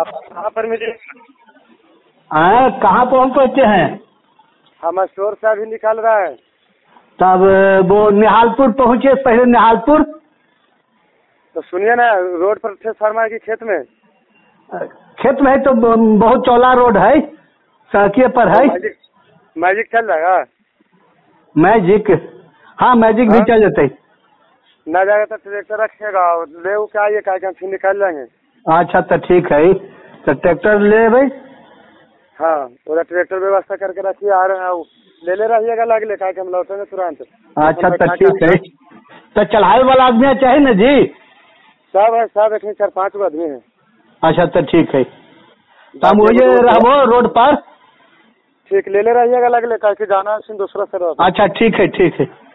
आप कहाँ पर मिले? कहाँ पहुँचे हैं? हम स्टोर से अभी निकल रहा है। तब वो निहालपुर पहुँचे, पहले निहालपुर। तो सुनिए ना, रोड पर थे शर्मा की खेत में। खेत में है तो बहुत चौड़ा रोड है, सड़के पर है। मैजिक चल जाएगा? मैजिक, हाँ मैजिक भी चल जाते। ना जाएगा तो ट्रैक्टर रखिएगा, ले के आइए, क्या हम फिर निकाल लेंगे। अच्छा तो ठीक है, तो ट्रैक्टर ले भाई। हाँ, पूरा ट्रैक्टर व्यवस्था करके रखिए, आ रहे हैं, ले रहिएगा लगले, क्या हम लौटेंगे तुरंत। अच्छा तो ठीक है, तो चढ़ाई वाला आदमी चाहिए ना जी? सब है, सब एक 4-5 गो आदमी है। अच्छा तो ठीक है, तो हम वही रहबो रोड पर। ठीक, ले रहिएगा लगले, क्या जाना है दूसरा से। अच्छा ठीक है, ठीक है।